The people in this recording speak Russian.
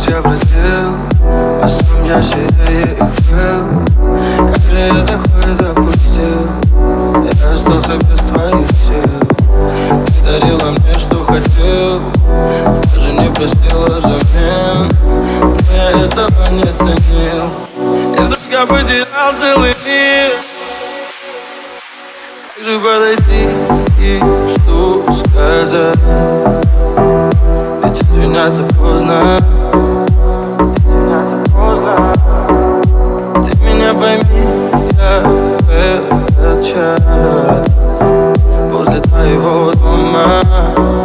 я бродил, а сам я сильнее их был. Как же я такое допустил? Я остался без твоих сил. Ты дарила мне, что хотел, даже не простила взамен, но я этого не ценил. И вдруг я потерял целый мир. Как же подойти и что сказать? Ведь извиняться поздно. Ты меня пойми, я в этот час возле твоего дома.